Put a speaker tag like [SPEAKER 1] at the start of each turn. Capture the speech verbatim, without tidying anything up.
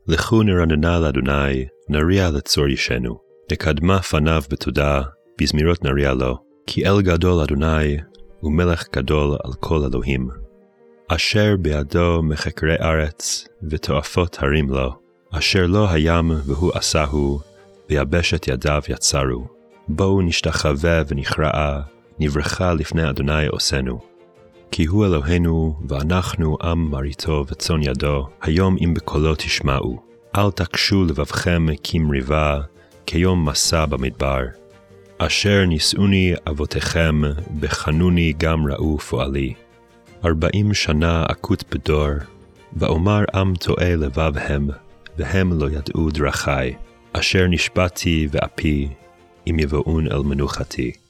[SPEAKER 1] לכו נרננה לאדוני, נריע לצור ישנו. נקדמה פניו בתודה, בזמירות נריע לו. כי אל גדול אדוני, ומלך גדול על כל אלוהים. אשר בידו מחקרי ארץ, ותועפות הרים לו. אשר לא הים והוא עשהו, ויבשת ידיו יצרו. בואו נשתחווה ונכרעה, נברכה לפני אדוני עושנו. כי הוא אלוהינו, ואנחנו עם מריתו וצאן ידו, היום אם בקולו תשמעו. אל תקשו לבבכם כמריבה, כיום מסע במדבר. אשר נישאוני אבותיכם, בחנוני גם ראו פועלי. ארבעים שנה אקוט בדור, ואומר עם טועה לבב הם, והם לא ידעו דרכי. אשר נשבעתי ואפי, אם יבואון אל מנוחתי.